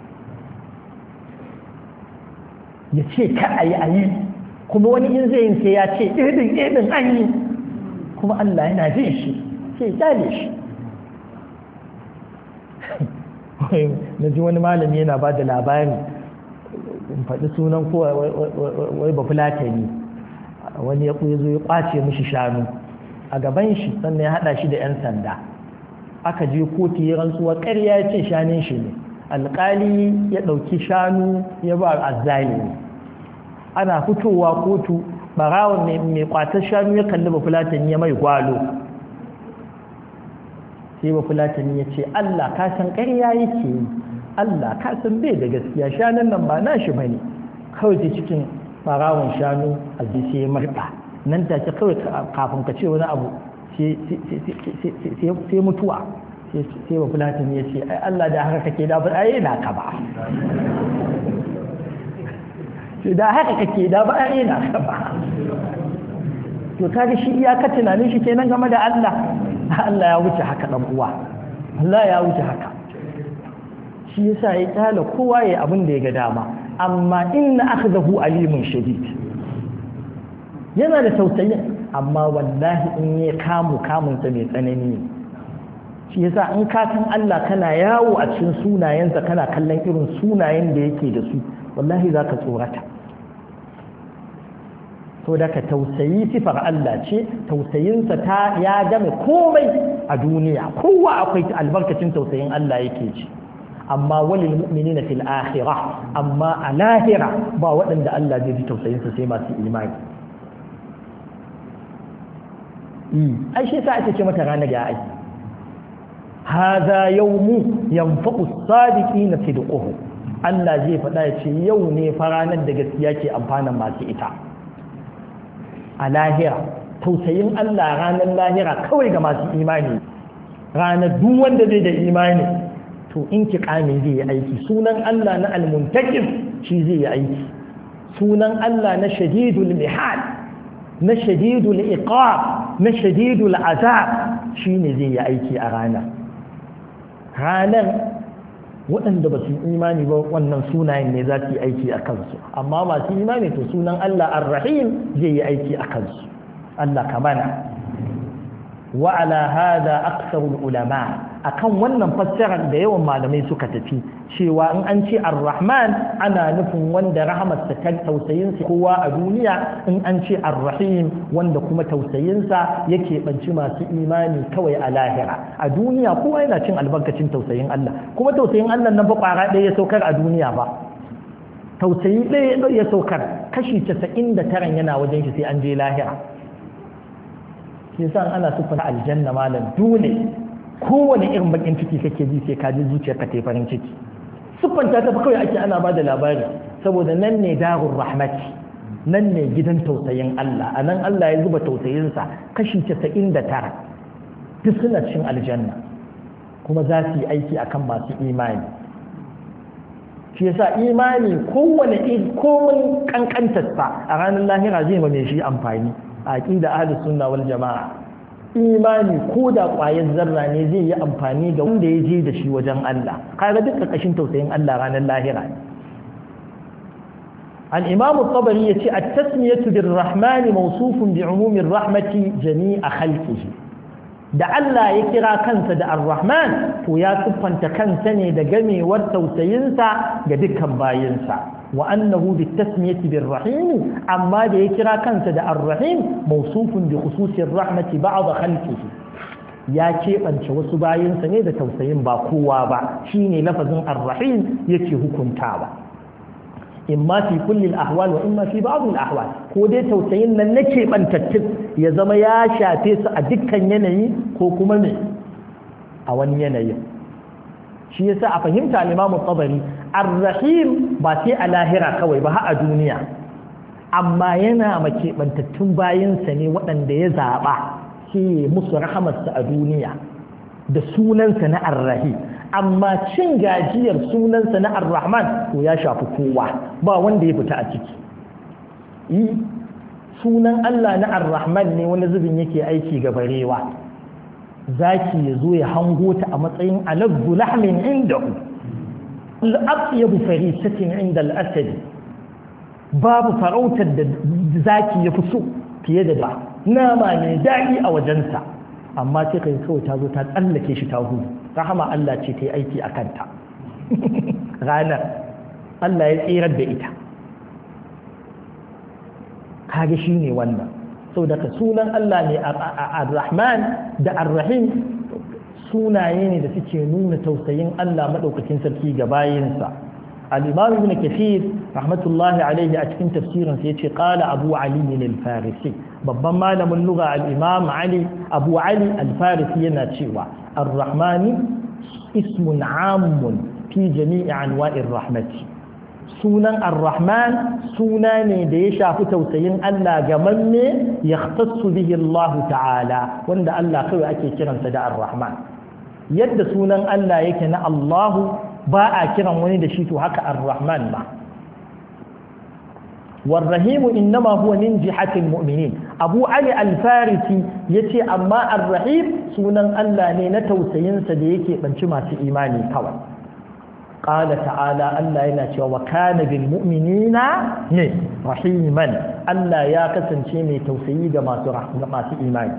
ya ce ka ayi ayi kuma wani in zai yin sai ya ce idin idin an yi kuma Allah yana jin shi sai ya dale shi na ji wani malami yana ba da labari in faɗi sunan ko wai ba fulatani wani ya zo ya ƙwace mishi shanu a gaban shi sannan ya haɗa shi da 'yan sanda aka je kotu ya rantsuwa ƙarya ya ce shanun shi ne alƙali ya ɗauki shanu ya ba azzalimi ana fitowa kotu ɓarawon mai ƙwatar shanu ya kalli ba fulatani ya mai gwalo sai ba fulatani ya ce Allah ka san ƙarya yake yi Allah ka san bai da gaskiya shanun nan ba nashi bane kawai ta cikin farawon shanu a sai ya marɗa nan take kawai kafin ka ce wani abu sai mutuwa sai ba fulatani ya ce ai Allah da haka kake da ba ai na ka ba to da haka kake da ba a ina ka ba to kaga shi iyaka tunanin shi kenan game da Allah Allah ya wuce haka dan uwa Allah ya wuce haka shi yasa ya kyala kowa ya abin da ya ga dama amma inna akhdahu alimun shadid yana da tausayi amma wallahi in ya kamu kamun sa mai tsanani shi yasa in ka san Allah kana yawo a cikin sunayensa kana kallon irin sunayen da yake da su wallahi zaka tsorata to da ka tausayi sifar Allah ce tausayinsa ta ya game komai a duniya kowa akwai albarkacin tausayin Allah yake ci amma walil mu'minina fil akhirah amma a lahira ba waɗanda Allah zai ji tausayinsa sai masu imani ai shi sa ake ce mata ranar ya aiki hadha yawmu yanfa'u as-sadiqina sidquhu Allah zai faɗa ya ce yau ne fa ranar da gaskiya ke amfanan masu ita a lahira tausayin Allah ranar lahira kawai ga masu imani ranar duk wanda zai da imani to in kiƙami zai yi aiki sunan Allah na almuntakim shi zai yi aiki sunan Allah na shadidul mihal na shadidul iqab na shadidul azab shine zai yi aiki a ranar ranar waɗanda ba su imani ba wannan sunayen ne za su yi aiki a kansu amma masu imani to sunan Allah ar-rahim zai yi aiki a kansu Allah kamana wa ala hada aksarul ulama akan wannan fassarar da yawan malamai suka tafi cewa in an ce ar-rahman ana nufin wanda rahamarsa ta tausayinsa kowa a duniya in an ce ar-rahim wanda kuma tausayinsa yake banci masu imani kawai a lahira a duniya kowa yana cin albarkacin tausayin Allah kuma tausayin Allah nan ba kwara ɗaya ya saukar a duniya ba tausayi ɗaya ya saukar kashi casa'in da tara yana wajen shi sai an je lahira yasa ana sufan aljanna malam dole kowane irin bakin ciki kake ji sai ka ji zuciyarka ta farin ciki sufanta ta fa kawai ake ana bada labari saboda nan ne darur rahmati nan ne gidan tausayin Allah anan Allah ya zuba tausayinsa kashi casa'in da tara duk suna cikin aljanna kuma za su yi aiki akan masu imani shi yasa imani kowane komin kankantarsa a ranar lahira zai ma mai shi amfani a aqida ahlus sunna wal jamaa imani ko da ƙwayar zarra ne zai yi amfani ga wanda ya je da shi wajen Allah kaga duk ƙarƙashin tausayin Allah ranar lahira al-imam at-tabari yace at-tasmiyatu bir-rahman mawsufun bi'umumi ar-rahmati jami'a khalqihi da Allah ya kira kansa da ar-rahman to ya siffanta kansa ne da gamewar tausayinsa ga dukkan bayinsa wa annahu bitasmiyati birrahim amma da ya kira kansa da ar-rahim mawsufun bi khususi ar-rahmati ba'd khalqihi ya keɓance wasu bayinsa ne da tausayin ba kowa ba shine lafazin ar-rahim yake hukuntawa imma fi kulli al-ahwal wa imma fi ba'd al-ahwal ko dai tausayin nan na keɓantattun ya zama ya shafe su a dukkan yanayi ko kuma ne a wani yanayi shi yasa a fahimta al-imam at-tabari ar-rahim ba sai a lahira kawai ba har a duniya amma yana makeɓantattun bayinsa ne waɗanda ya zaɓa shi musu rahamarsa a duniya da sunansa na ar-rahim amma cin gajiyar sunansa na ar-rahman to ya shafi kowa ba wanda ya fita a ciki yi sunan Allah na ar-rahman ne wani zubin yake aiki ga barewa zaki ya zo ya hango ta a matsayin alazzu lahmin indahu al-atyabu farisatin inda al-asad babu farautar da zaki ya fi so fiye da ba nama mai daɗi a wajensa amma sai kai kawai ta zo ta tsallake shi ta gudu rahama Allah ce ta yi aiki a kanta ranar Allah ya tsirar da ita kage shi ne wannan sau daga sunan Allah ne ar-Rahman da ar-Rahim sunaye ne da suke nuna tausayin Allah maɗaukakin sarki ga bayinsa al-Imam Ibn Kathir rahmatullahi alaihi a cikin tafsirin sa yace qala Abu Ali al-Farisi babban malamin lugha al-Imam Ali Abu Ali al-Farisi yana cewa ar-Rahman ismun 'amun fi jami'i anwa'ir rahmati sunan ar-Rahman suna ne da ya shafi tausayin Allah ga manne yahtassu bihi Allah ta'ala wanda Allah kawai ake kiransa da ar-Rahman yadda sunan Allah yake na Allahu ba a kiran wani da shi to haka ar-Rahman ba والرحيم إنما هو من جهة المؤمنين أبو علي الفارسي يتي أما الرحيم سنن ألا نينتو سينسى ديكي بنشما في إيماني كوي قال تعالى ألا ينتي وكان بالمؤمنين رحيما ألا ياكسن شيني توسيي ما في إيماني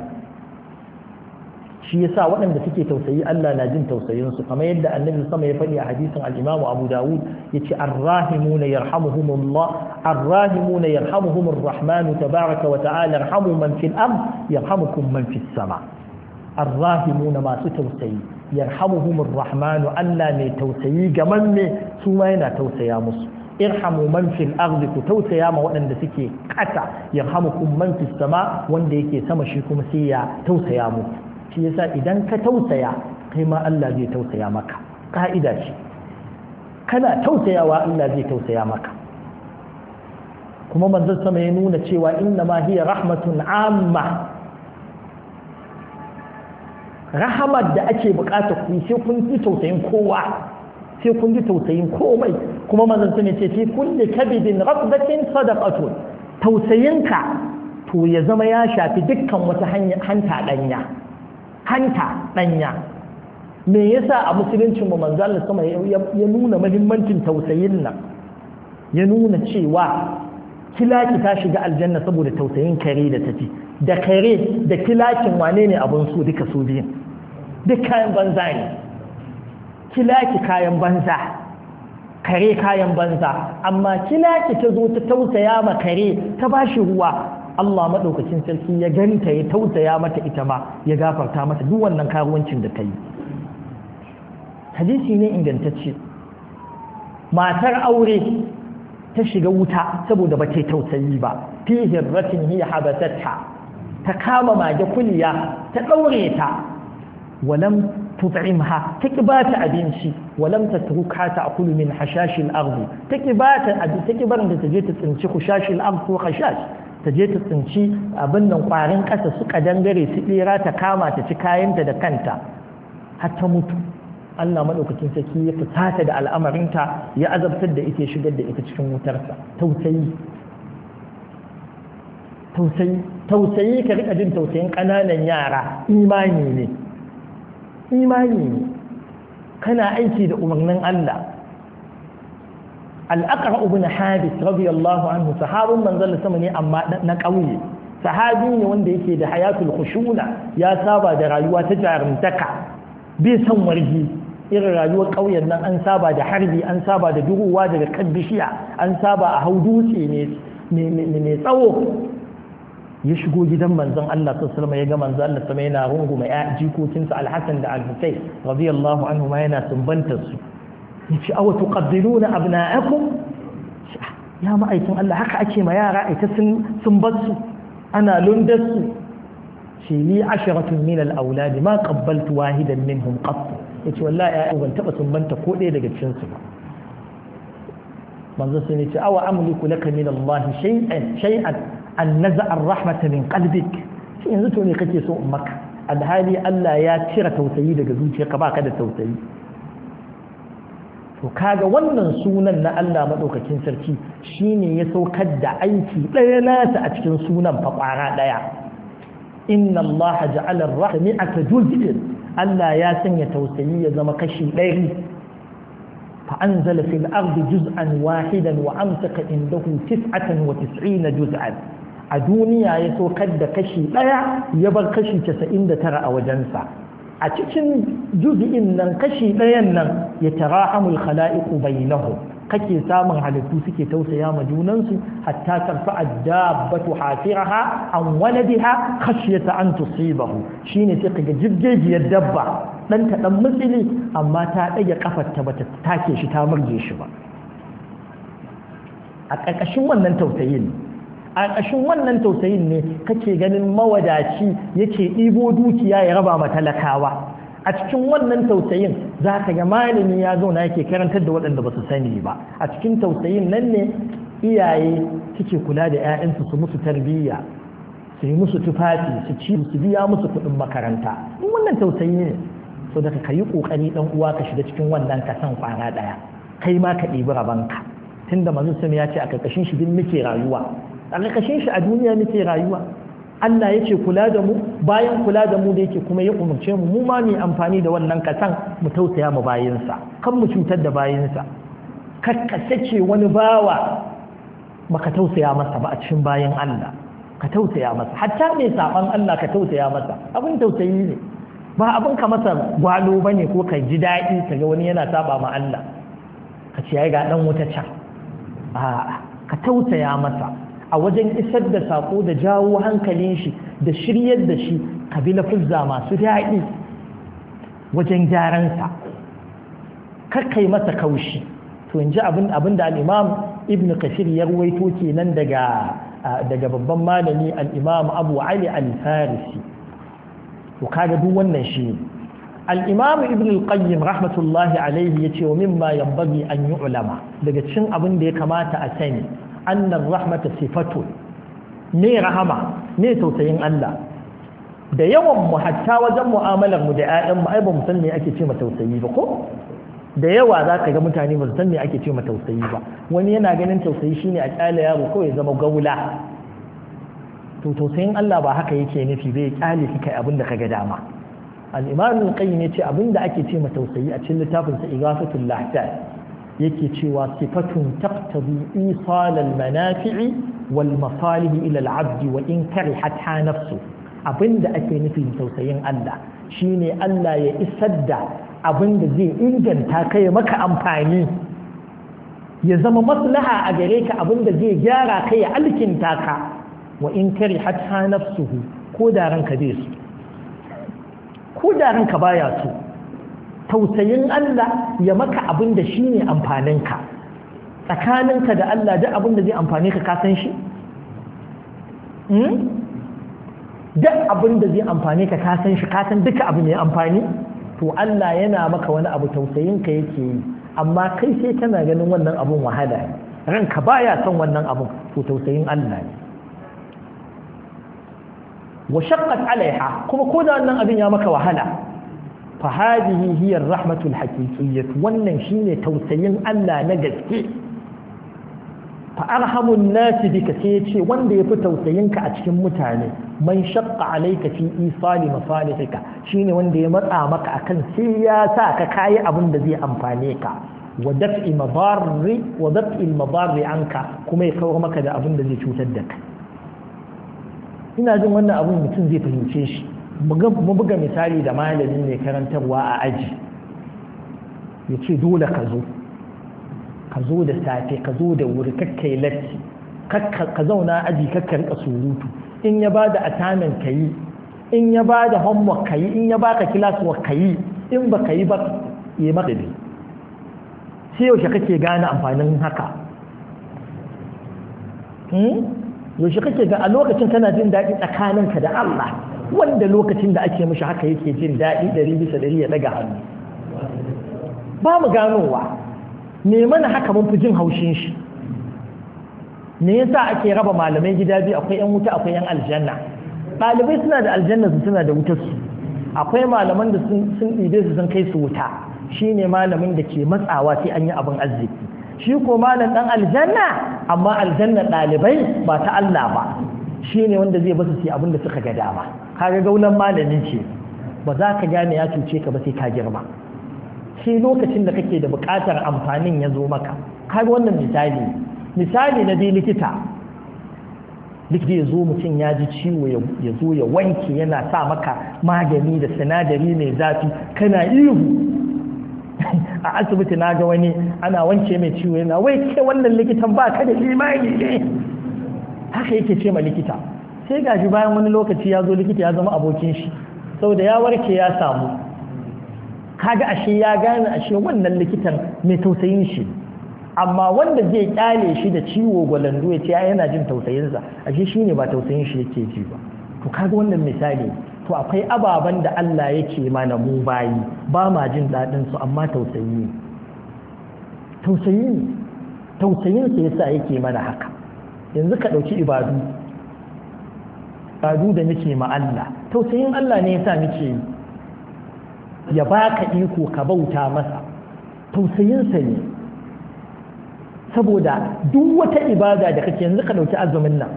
shi yasa waɗanda suke tausayi Allah na jin tausayin su kamar yadda annabi sama ya faɗi a hadisin al-Imam Abu Dawud yace ar-rahimuna yarhamuhumullah ar-rahimuna yarhamuhumur rahman tabaaraka wa ta'ala yarhamu man fil ard yarhamukum man fis sama ar-rahimuna masu tausayi yarhamuhumur rahman Allah ne tausayi ga manne su ma yana tausaya musu irhamu man fil ard ku tausaya ma waɗanda suke kasa yarhamukum man fis sama wanda yake sama shi kuma sai ya tausaya muku shi yasa idan ka tausaya kai ma Allah zai tausaya maka ka'ida ce kana tausayawa Allah zai tausaya maka kuma manzon sama ya nuna cewa inna ma hiya rahmatun amma rahamar da ake bukata ku sai kun ji tausayin kowa sai kun ji tausayin komai kuma manzon sama ya ce fi kulli kabidin rasbatin sadaqatun tausayinka to ya zama ya shafi dukkan wata hanya hanta danya hanta ɗanya me yasa a musuluncin mu manzo Allah sama ya nuna muhimmancin tausayin nan ya nuna cewa kilaki ta shiga aljanna saboda tausayin kare da tafi da kare da kilakin wane ne abun su duka su biyun duk kayan banza ne kilaki kayan banza kare kayan banza amma kilaki ta zo ta tausaya ma kare ta bashi ruwa Allah maɗaukacin sarki ya ganta ya tausaya mata ita ma ya gafarta mata duk wannan karuwancin da ta yi hadisi ne ingantacce matar aure ta shiga wuta saboda ba ta tausayi ba fi hirratin hiya habatatta ta kama mage kuliya ta ɗaure ta walam tut'imha ta kibata abinci walam tatruka ta akulu min hashashil ardi ta kibata abin ta kibarin da ta je ta tsinci hushashil ard ko khashash ta je ta tsinci abin nan ƙwarin ƙasa su dangare su ɗera ta kama ta ci kayanta da kanta har ta mutu Allah maɗaukacin sarki ya fusata da al'amarinta ya azabtar da ita shigar da ita cikin wutarsa tausayi tausayi tausayi ka rika jin tausayin ƙananan yara imani ne imani ne kana aiki da umarnin Allah al'aqra ibn habis radiyallahu anhu sahabun manzon sama ne amma na ƙauye sahabi ne wanda yake da hayatul khushuna ya saba da rayuwa ta jarumtaka bai san wargi irin rayuwar ƙauyen nan an saba da harbi an saba da duruwa daga kan bishiya an saba a hau dutse ne mai tsawo ya shigo gidan manzon Allah sallallahu alaihi wasallam ya ga manzon Allah sama yana rungume ya jikokinsa al-Hasan da al-Husayn radiyallahu anhu ma yana sumbantar su yace aw tuqaddiluna abna'akum ya ma'aikin Allah haka ake ma yara ita sun sun basu ana lundar su shi li asharatun min al-awlad ma qabbaltu wahidan minhum qatt yace wallahi ban taba sumbanta ko ɗaya daga cikin su ba manzo sai yace aw amliku laka min Allah shay'an shay'an an naza'a ar-rahmata min qalbik shi yanzu to ne kake so ummaka alhali Allah ya cire tausayi daga zuciyarka baka da tausayi to kaga wannan sunan na Allah madaukakin sarki shine ya saukar da aiki ɗaya nasa a cikin sunan fa kwara ɗaya inna Allah ja'ala ar-rahmata mi'ata juz'in Allah ya sanya tausayi ya zama kashi ɗari fa anzala fil ardi juz'an wahidan wa amsaka indahu tis'atan wa tis'ina juz'an a duniya ya saukar da kashi ɗaya ya bar kashi casa'in da tara a wajensa a cikin juz'in nan kashi ɗayan nan ya tarahamul khala'iqu bainahum kake samun halittu suke tausaya ma junansu hatta tarfa ad-dabbatu hafiraha an waladiha khashyata an tusibahu shine sai kaga jirgejiyar dabba dan ta dan mutsili amma ta dage kafarta bata take shi ta murje shi ba a ƙarƙashin wannan tausayin a ƙarƙashin wannan tausayin ne kake ganin mawadaci yake ɗibo dukiya ya raba ma talakawa a cikin wannan tausayin za ka ga malami ya zauna yake karantar da waɗanda ba su sani ba a cikin tausayin nan ne iyaye suke kula da 'ya'yansu su musu tarbiyya su yi musu tufafi su ci su biya musu kuɗin makaranta in wannan tausayi ne so da ka yi ƙoƙari ɗan uwa ka shiga cikin wannan kasan kwana ɗaya kai ma ka ɗibi rabanka tunda manzon sama ya ce a karkashin shi din muke rayuwa a karkashin shi a duniya muke rayuwa Allah ya ce kula da mu bayan kula da mu da yake kuma ya umarce mu mu ma mu amfani da wannan kasan mu tausaya mu bayinsa kan mu cutar da bayinsa kakka sace wani bawa baka tausaya masa ba a cikin bayan Allah ka tausaya masa hatta mai saban Allah ka tausaya masa abin tausayi ne ba abin ka masa gwalo bane ko ka ji daɗi kaga wani yana saba ma Allah ka ce ai ga dan wuta can a ka tausaya masa a wajen isar da sako da jawo hankalin shi da shiryar da shi ka bi lafuzza masu daɗi wajen gyaransa kakkai masa kaushi to in ji abin da al'imam ibn kashir ya ruwaito kenan daga daga babban malami al'imam abu ali al-farisi to kaga duk wannan shi al'imam ibn al-qayyim rahmatullahi alaihi ya ce wa mimma yambagi an yi ulama daga cin abin da ya kamata a sani annan rahmata sifatu ne rahama ne tausayin Allah da yawan mu hatta wajen mu'amalar mu da ƴaƴan mu ai ba mu san me ake ce ma tausayi ba ko da yawa za ka ga mutane ba su san me ake ce ma tausayi ba wani yana ganin tausayi shine a kyale yaro kawai ya zama gaula to tausayin Allah ba haka yake nufi bai kyale shi kai abin da kaga dama al-imam al-qayyim yace abin da ake ce ma tausayi a cikin littafin sa igafatul lahfan yake cewa sifatun taqtabi isal al-manafi'i wal masalih ila al-'abd wa in karihatha nafsu abinda ake nufin tausayin Allah shine Allah ya isar da abinda zai inganta kai maka amfani ya zama maslaha a gare ka abinda zai gyara kai ya alkinta ka wa in karihatha nafsuhu ko da ranka bai su ko da ranka baya so tausayin Allah ya maka abin da shi ne amfaninka tsakaninka da Allah duk abin da zai amfani ka kasan shi? duk abin da zai amfani ka kasan shi kasan duka abu mai amfani to Allah yana maka wani abu tausayinka yake yi amma kai sai kana ganin wannan abun wahala ranka baya son wannan abun to tausayin Allah ne wa shaqqat alaiha kuma ko da wannan abin ya maka wahala فهذه هي الرحمة الحقيقية wannan shine tausayin Allah na gaske fa arhamun nas bika sai yace wanda yafi tausayinka a cikin mutane man shaqqa alayka fi isali masalihika shine wanda ya matsa maka akan sai ya sa ka kai abin da zai amfane ka wa daf'i madarri wa daf'i al-madarri anka kuma ya kawar maka da abin da zai cutar da kai ina jin wannan abin mutum zai fahimce shi mu buga misali da malami mai karantarwa a aji ya ce dole ka zo ka zo da safe ka zo da wuri kakkai latti ka zauna aji kakka rika surutu in ya ba da assignment ka yi in ya ba da homework ka yi in ya ba ka classwork ka yi in ba ka yi ba ya maka ne sai yaushe kake gane amfanin haka yaushe kake ga a lokacin kana jin daɗi tsakaninka da Allah wanda lokacin da ake mishi haka yake jin daɗi ɗari bisa ɗari ya ɗaga hannu ba mu ganowa me mana haka mun fi jin haushin shi me yasa ake raba malamai gida biyu akwai yan wuta akwai yan aljanna ɗalibai suna da aljanna su suna da wutar su akwai malaman da sun ɗibe su sun kai su wuta shine malamin da ke matsawa sai an yi abin arziki shi ko malam ɗan aljanna amma aljanna ɗalibai ba ta Allah ba shine wanda zai basu sai abin da suka ga dama kaga gaulan malamin ce ba za ka gane ya cuce ka ba sai ka girma sai lokacin da kake da buƙatar amfanin ya zo maka kaga wannan misali misali na dai likita likita ya zo mutum ya ji ciwo ya zo ya wanke yana sa maka magani da sinadari mai zafi kana ihu a asibiti na ga wani ana wanke mai ciwo yana wai ke wannan likitan ba ka da imani ne haka yake ce ma likita sai gashi bayan wani lokaci ya zo likita ya zama abokin shi saboda ya warke ya samu kaga ashe ya gane ashe wannan likitan mai tausayin shi amma wanda zai kyale shi da ciwo gwalando ya ce yana jin tausayinsa ashe shine ba tausayin shi yake ji ba to kaga wannan misali to akwai ababen da Allah yake mana mu bayi ba ma jin dadin su amma tausayi tausayi tausayin sa yasa yake mana haka yanzu ka dauki ibadu ibadu da muke ma Allah tausayin Allah ne yasa muke yi ya baka iko ka bauta masa tausayin sa ne saboda duk wata ibada da kake yanzu ka ɗauki azumin nan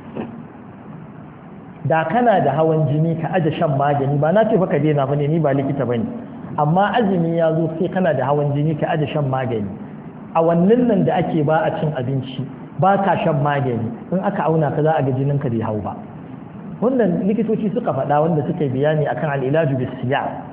da kana da hawan jini ka aje shan magani ba na ce fa ka daina bane ni ba likita bane amma azumi ya zo sai kana da hawan jini ka aje shan magani a wannan nan da ake ba a cin abinci ba ka shan magani in aka auna ka za a ga jinin ka bai hau ba wannan likitoci suka faɗa wanda suka yi bayani akan al'ilaju bis siyar